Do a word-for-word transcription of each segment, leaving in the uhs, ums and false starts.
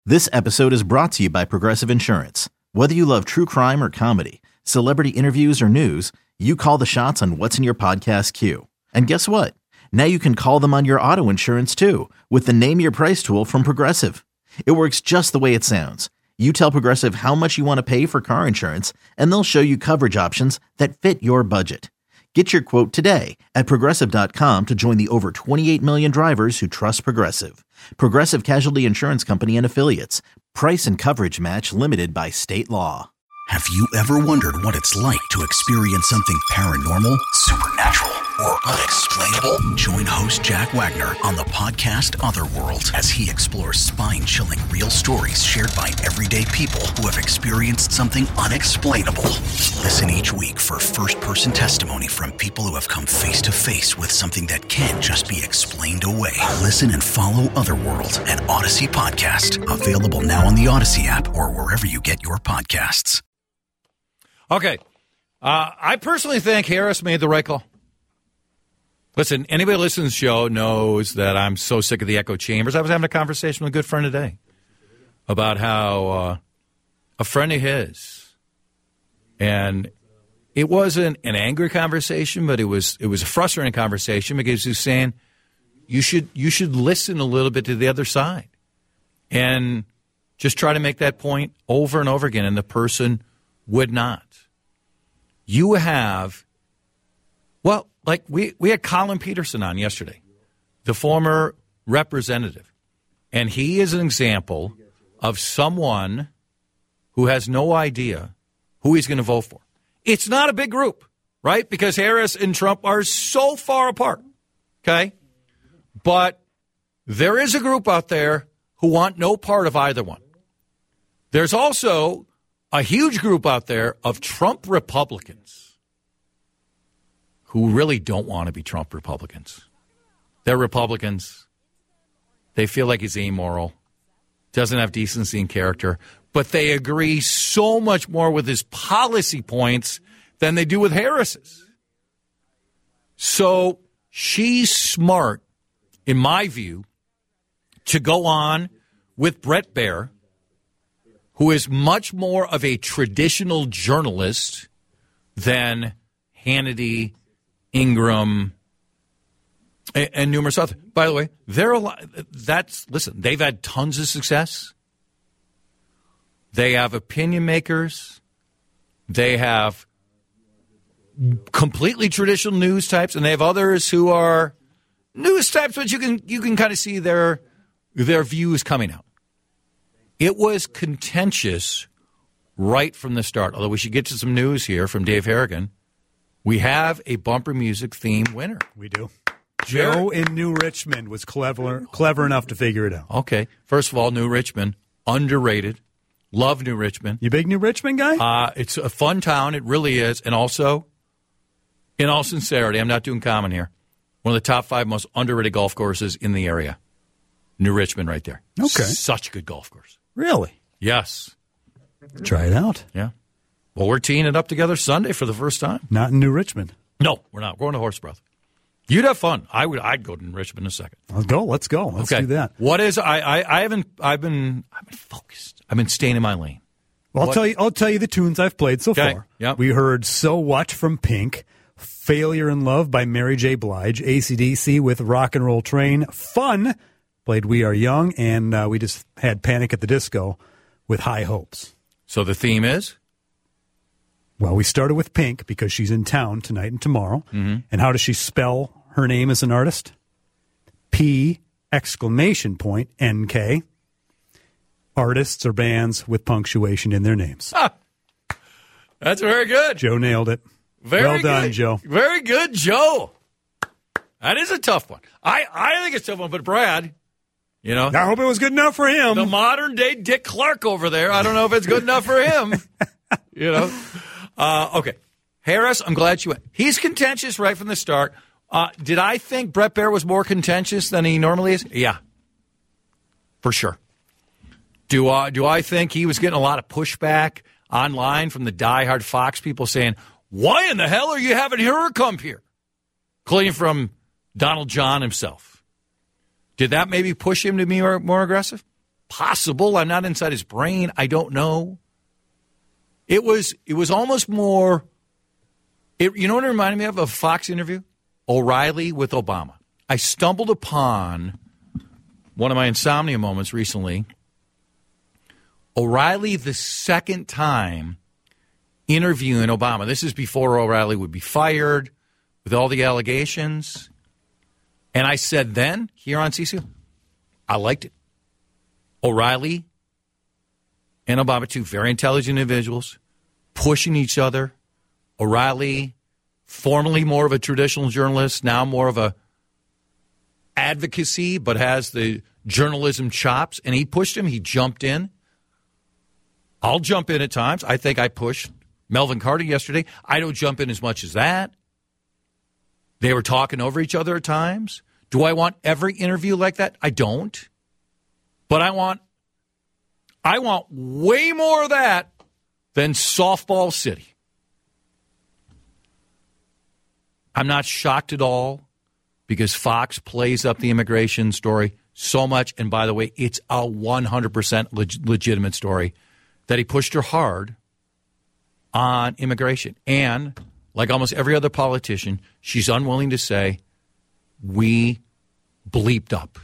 This episode is brought to you by Progressive Insurance. Whether you love true crime or comedy, celebrity interviews or news, you call the shots on what's in your podcast queue. And guess what? Now you can call them on your auto insurance too with the Name Your Price tool from Progressive. It works just the way it sounds. You tell Progressive how much you want to pay for car insurance, and they'll show you coverage options that fit your budget. Get your quote today at Progressive dot com to join the over twenty-eight million drivers who trust Progressive. Progressive Casualty Insurance Company and Affiliates. Price and coverage match limited by state law. Have you ever wondered what it's like to experience something paranormal, supernatural, or unexplainable? Join host Jack Wagner on the podcast Otherworld as he explores spine-chilling real stories shared by everyday people who have experienced something unexplainable. Listen each week for first-person testimony from people who have come face-to-face with something that can't just be explained away. Listen and follow Otherworld, an Odyssey podcast. Available now on the Odyssey app or wherever you get your podcasts. Okay. Uh, I personally think Harris made the right call. Listen, anybody who listens to the show knows that I'm so sick of the echo chambers. I was having a conversation with a good friend today about how uh, a friend of his, and it wasn't an angry conversation, but it was it was a frustrating conversation because he was saying you should you should listen a little bit to the other side and just try to make that point over and over again, and the person would not. You have, well, like we, we had Colin Peterson on yesterday, the former representative, and he is an example of someone who has no idea who he's going to vote for. It's not a big group, right? Because Harris and Trump are so far apart, okay? But there is a group out there who want no part of either one. There's also a huge group out there of Trump Republicans who really don't want to be Trump Republicans. They're Republicans. They feel like he's amoral, doesn't have decency and character, but they agree so much more with his policy points than they do with Harris's. So she's smart, in my view, to go on with Bret Baier, who is much more of a traditional journalist than Hannity, Ingram, and, and numerous others. By the way, they're a lot. That's listen. They've had tons of success. They have opinion makers. They have completely traditional news types, and they have others who are news types, but you can you can kind of see their their views coming out. It was contentious right from the start, although we should get to some news here from Dave Harrigan. We have a bumper music theme winner. We do. Joe in New Richmond was clever clever enough to figure it out. Okay. First of all, New Richmond, underrated. Love New Richmond. You big New Richmond guy? Uh, it's a fun town. It really is. And also, in all sincerity, I'm not doing common here, one of the top five most underrated golf courses in the area. New Richmond right there. Okay. Such a good golf course. Really? Yes. Try it out. Yeah. Well, we're teeing it up together Sunday for the first time. Not in New Richmond. No, we're not. We're going to Horse Breath. You'd have fun. I would. I'd go to New Richmond in a second. Let's go. Let's go. Let's okay. do that. What is? I, I. I haven't. I've been. I've been focused. I've been staying in my lane. Well, I'll what? tell you. I'll tell you the tunes I've played so okay. far. Yep. We heard "So What" from Pink, "Failure in Love" by Mary J. Blige, A C D C with "Rock and Roll Train," Fun played "We Are Young," and uh, we just had "Panic at the Disco" with "High Hopes." So the theme is? Well, we started with Pink because she's in town tonight and tomorrow. Mm-hmm. And how does she spell her name as an artist? P exclamation point N K. Artists or bands with punctuation in their names. Ah, that's very good. Joe nailed it. Very well done, good. Joe. Very good, Joe. That is a tough one. I, I think it's a tough one, but Brad, you know. I hope it was good enough for him. The modern day Dick Clark over there. I don't know if it's good enough for him. You know. Uh, okay. Harris, I'm glad you went. He's contentious right from the start. Uh, did I think Bret Baier was more contentious than he normally is? Yeah. For sure. Do I, do I think he was getting a lot of pushback online from the diehard Fox people saying, why in the hell are you having her come here? Including from Donald John himself. Did that maybe push him to be more, more aggressive? possible. I'm not inside his brain. I don't know. It was it was almost more, it, you know what it reminded me of? A Fox interview? O'Reilly with Obama. I stumbled upon one of my insomnia moments recently. O'Reilly, the second time interviewing Obama. This is before O'Reilly would be fired with all the allegations. And I said then, here on C C, I liked it. O'Reilly and Obama, two very intelligent individuals, pushing each other. O'Reilly, formerly more of a traditional journalist, now more of a advocacy, but has the journalism chops. And he pushed him. He jumped in. I'll jump in at times. I think I pushed Melvin Carter yesterday. I don't jump in as much as that. They were talking over each other at times. Do I want every interview like that? I don't. But I want I want way more of that than softball city. I'm not shocked at all because Fox plays up the immigration story so much. And by the way, it's a one hundred percent leg- legitimate story that he pushed her hard on immigration. And like almost every other politician, she's unwilling to say, we bleeped up.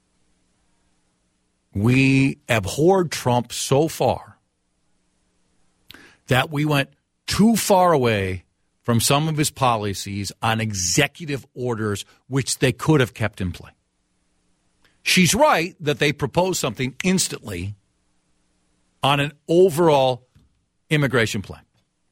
We abhorred Trump so far that we went too far away from some of his policies on executive orders, which they could have kept in play. She's right that they proposed something instantly on an overall immigration plan.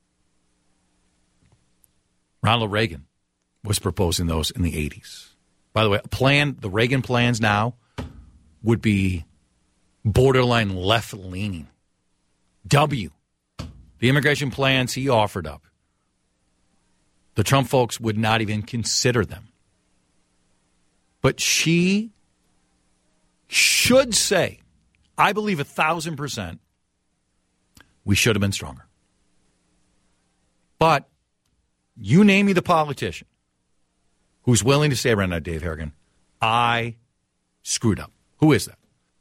Ronald Reagan was proposing those in the eighties. By the way, a plan, the Reagan plans now would be borderline left-leaning. W, the immigration plans he offered up, the Trump folks would not even consider them. But she should say, I believe a thousand percent, we should have been stronger. But you name me the politician who's willing to say right now, Dave Harrigan, I screwed up. Who is that?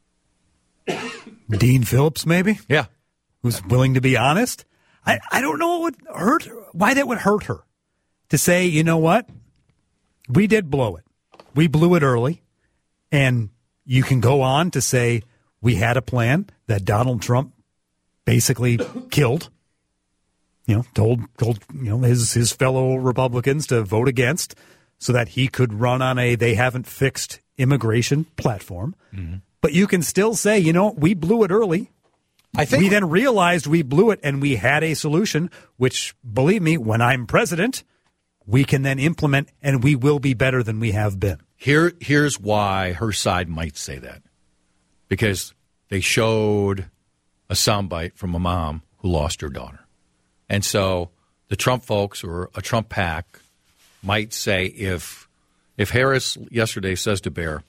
Dean Phillips, maybe? Yeah. Who's willing to be honest? I, I don't know what would hurt her, why that would hurt her. To say, you know what? We did blow it. We blew it early. And you can go on to say we had a plan that Donald Trump basically killed. You know, told told you know his his fellow Republicans to vote against so that he could run on a they haven't fixed immigration platform. Mm-hmm. But you can still say, you know, we blew it early. I think we then realized we blew it and we had a solution, which, believe me, when I'm president, we can then implement and we will be better than we have been. Here, here's why her side might say that. Because they showed a soundbite from a mom who lost her daughter. And so the Trump folks or a Trump PAC might say if if Harris yesterday says to Bear,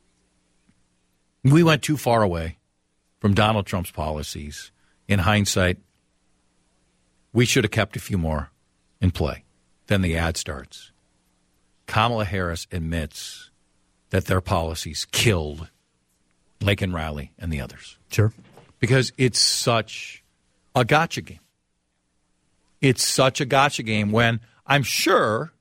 we went too far away from Donald Trump's policies. In hindsight, we should have kept a few more in play. Then the ad starts. Kamala Harris admits that their policies killed Laken Riley and the others. Sure. Because it's such a gotcha game. It's such a gotcha game when I'm sure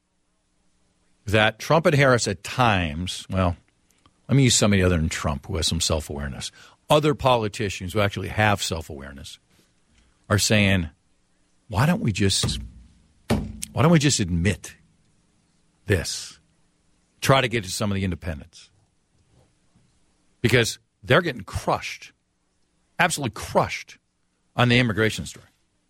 that Trump and Harris at times, well, let me use somebody other than Trump who has some self-awareness. Other politicians who actually have self-awareness are saying, why don't we just why don't we just admit this? Try to get to some of the independents. Because they're getting crushed, absolutely crushed on the immigration story.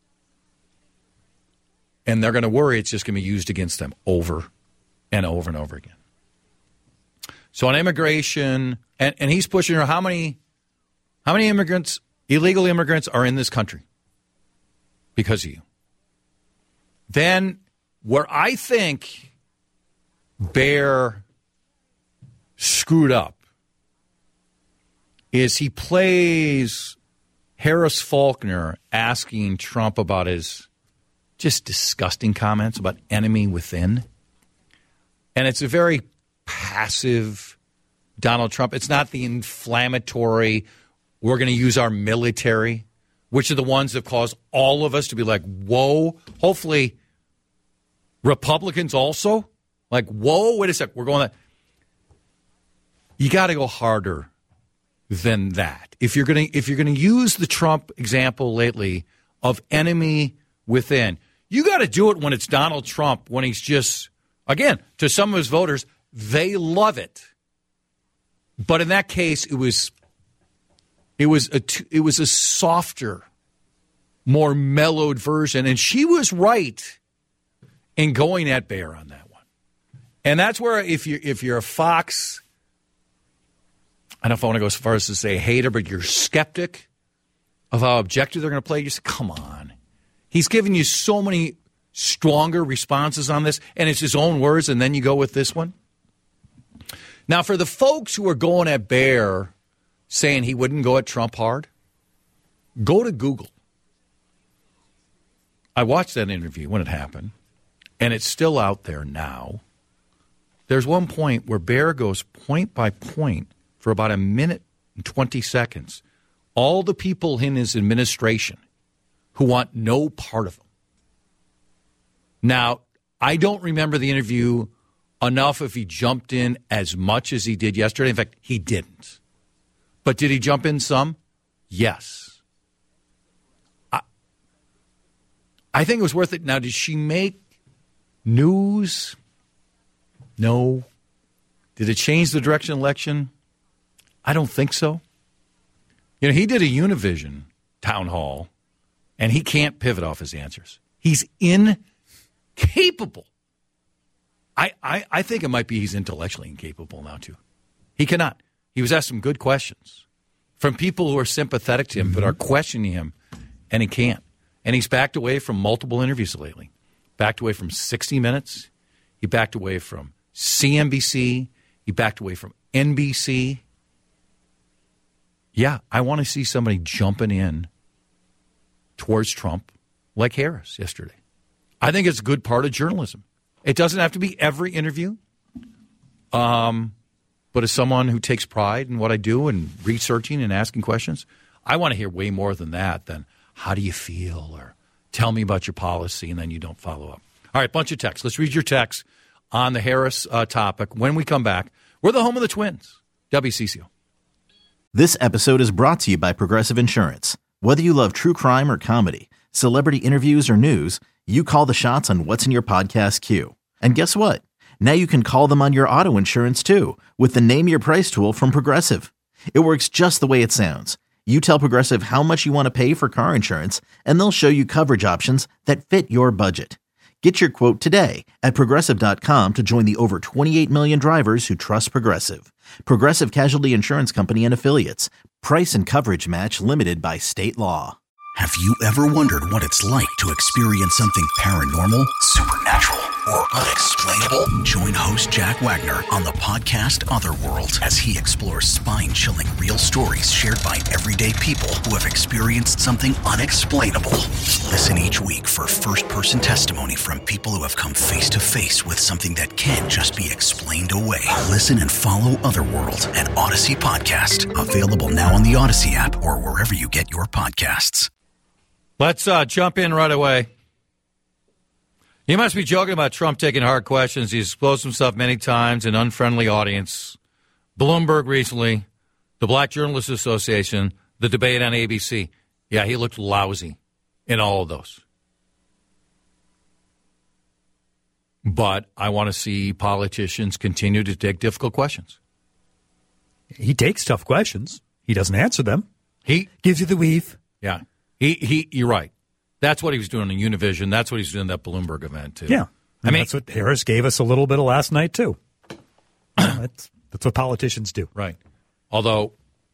And they're going to worry it's just going to be used against them over and over and over again. So on immigration, and, and he's pushing her, how many how many immigrants, illegal immigrants are in this country? Because of you. Then where I think Bear screwed up is he plays Harris Faulkner asking Trump about his just disgusting comments about enemy within. And it's a very passive, Donald Trump. It's not the inflammatory, we're going to use our military, which are the ones that cause all of us to be like, whoa. Hopefully, Republicans also, like, whoa, wait a sec, we're going that. You got to go harder than that. If you're going to if you're going to use the Trump example lately of enemy within, you got to do it when it's Donald Trump, when he's just, again, to some of his voters, they love it. But in that case, it was it was a it was a softer, more mellowed version, and she was right in going at Bear on that one. And that's where if you if you're a Fox, I don't know if I want to go as far as to say hater, but you're skeptic of how objective they're going to play. You say, come on. He's giving you so many stronger responses on this, and it's his own words, and then you go with this one. Now, for the folks who are going at Bear saying he wouldn't go at Trump hard, go to Google. I watched that interview when it happened, and it's still out there now. There's one point where Bear goes point by point for about a minute and twenty seconds. All the people in his administration who want no part of him. Now, I don't remember the interview enough if he jumped in as much as he did yesterday. In fact, he didn't. But did he jump in some? Yes. I, I think it was worth it. Now, did she make news? No. Did it change the direction of the election? I don't think so. You know, he did a Univision town hall, and he can't pivot off his answers. He's incapable. I, I, I think it might be he's intellectually incapable now, too. He cannot. He was asked some good questions from people who are sympathetic to him, mm-hmm. but are questioning him, and he can't. And he's backed away from multiple interviews lately. Backed away from sixty minutes. He backed away from C N B C. He backed away from N B C. Yeah, I want to see somebody jumping in towards Trump like Harris yesterday. I think it's a good part of journalism. It doesn't have to be every interview. Um, but as someone who takes pride in what I do and researching and asking questions, I want to hear way more than that than how do you feel or tell me about your policy and then you don't follow up. All right, bunch of texts. Let's read your texts on the Harris uh, topic. When we come back, we're the home of the Twins. W C C O. This episode is brought to you by Progressive Insurance. Whether you love true crime or comedy, celebrity interviews or news, you call the shots on what's in your podcast queue. And guess what? Now you can call them on your auto insurance too with the Name Your Price tool from Progressive. It works just the way it sounds. You tell Progressive how much you want to pay for car insurance, and they'll show you coverage options that fit your budget. Get your quote today at Progressive dot com to join the over twenty-eight million drivers who trust Progressive. Progressive Casualty Insurance Company and Affiliates. Price and coverage match limited by state law. Have you ever wondered what it's like to experience something paranormal, supernatural, or unexplainable? Join host Jack Wagner on the podcast Otherworld as he explores spine-chilling real stories shared by everyday people who have experienced something unexplainable. Listen each week for first-person testimony from people who have come face-to-face with something that can't just be explained away. Listen and follow Otherworld, an Odyssey podcast, available now on the Odyssey app or wherever you get your podcasts. Let's uh, jump in right away. You must be joking about Trump taking hard questions. He's exposed himself many times in unfriendly audience. Bloomberg recently, the Black Journalists Association, the debate on A B C. Yeah, he looked lousy in all of those. But I want to see politicians continue to take difficult questions. He takes tough questions. He doesn't answer them. He gives you the weave. Yeah. He he. You're right. That's what he was doing in Univision. That's what he's doing in that Bloomberg event, too. Yeah. I mean, that's what Harris gave us a little bit of last night, too. that's, that's what politicians do. Right. Although,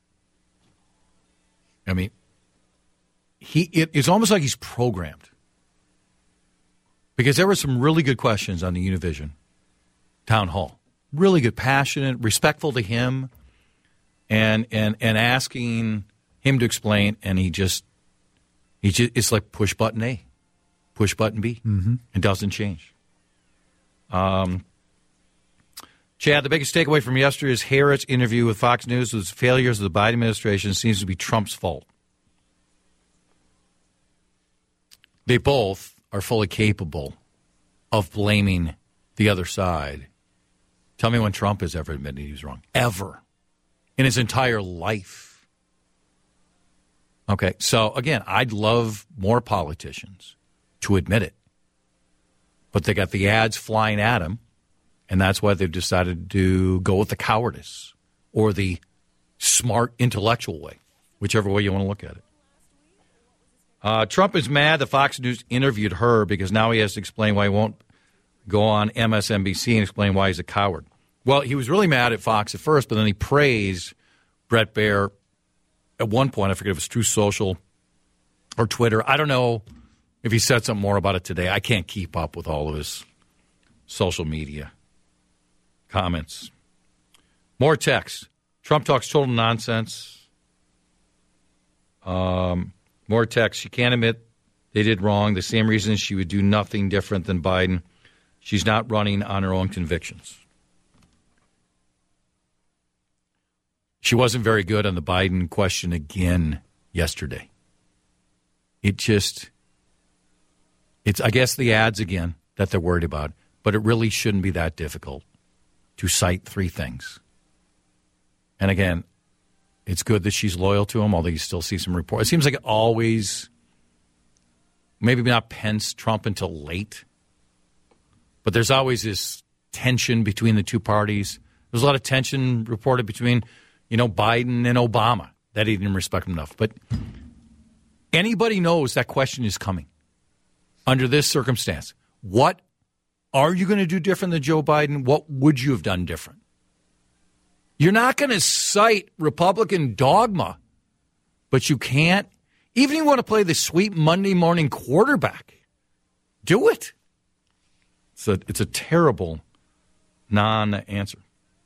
I mean, he it, it's almost like he's programmed. Because there were some really good questions on the Univision town hall. Really good, passionate, respectful to him, and and and asking him to explain, and he just, he just it's like push button A, push button B, mm-hmm. and doesn't change. Um, Chad, the biggest takeaway from yesterday's Harris interview with Fox News was failures of the Biden administration seems to be Trump's fault. They both are fully capable of blaming the other side. Tell me when Trump has ever admitted he was wrong. Ever. In his entire life. Okay, so again, I'd love more politicians to admit it. But they got the ads flying at him, and that's why they've decided to go with the cowardice or the smart intellectual way, whichever way you want to look at it. Uh, Trump is mad that Fox News interviewed her because now he has to explain why he won't go on M S N B C and explain why he's a coward. Well, he was really mad at Fox at first, but then he praised Bret Baier at one point. I forget if it was Truth Social or Twitter. I don't know if he said something more about it today. I can't keep up with all of his social media comments. More text. Trump talks total nonsense. Um, more text. She can't admit they did wrong. The same reason she would do nothing different than Biden. She's not running on her own convictions. She wasn't very good on the Biden question again yesterday. It just, it's, I guess, the ads again that they're worried about, but it really shouldn't be that difficult to cite three things. And again, it's good that she's loyal to him, although you still see some reports. It seems like it always, maybe not Pence, Trump until late, but there's always this tension between the two parties. There's a lot of tension reported between, you know, Biden and Obama, that he didn't respect him enough. But anybody knows that question is coming under this circumstance. What are you going to do different than Joe Biden? What would you have done different? You're not going to cite Republican dogma, but you can't. Even if you want to play the sweet Monday morning quarterback, do it. It's a, it's a terrible non-answer.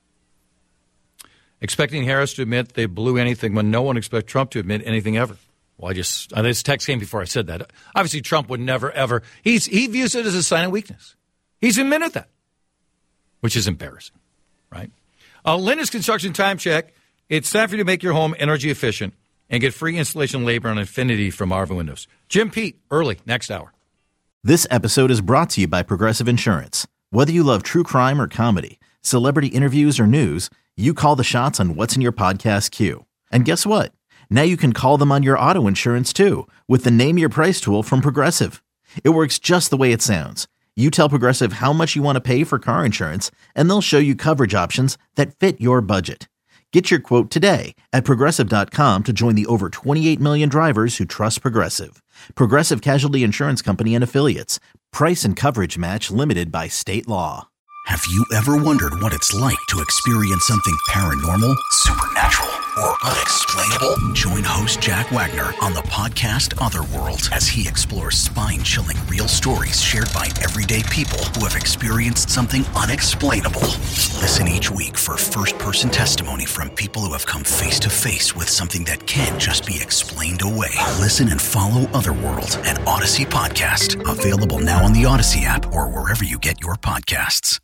Expecting Harris to admit they blew anything when no one expects Trump to admit anything ever. Well, I just, uh, this text came before I said that. Obviously, Trump would never, ever, he's, he views it as a sign of weakness. He's admitted that, which is embarrassing, right? Uh, Linus Construction Time Check. It's time for you to make your home energy efficient and get free installation labor on Infinity from Arva Windows. Jim Pete, early, next hour. This episode is brought to you by Progressive Insurance. Whether you love true crime or comedy, celebrity interviews or news, you call the shots on what's in your podcast queue. And guess what? Now you can call them on your auto insurance too with the Name Your Price tool from Progressive. It works just the way it sounds. You tell Progressive how much you want to pay for car insurance, and they'll show you coverage options that fit your budget. Get your quote today at Progressive dot com to join the over twenty-eight million drivers who trust Progressive. Progressive Casualty Insurance Company and Affiliates. Price and coverage match limited by state law. Have you ever wondered what it's like to experience something paranormal, supernatural, or unexplainable? Join host Jack Wagner on the podcast Otherworld as he explores spine-chilling real stories shared by everyday people who have experienced something unexplainable. Listen each week for first-person testimony from people who have come face-to-face with something that can't just be explained away. Listen and follow Otherworld, an Odyssey podcast, available now on the Odyssey app or wherever you get your podcasts.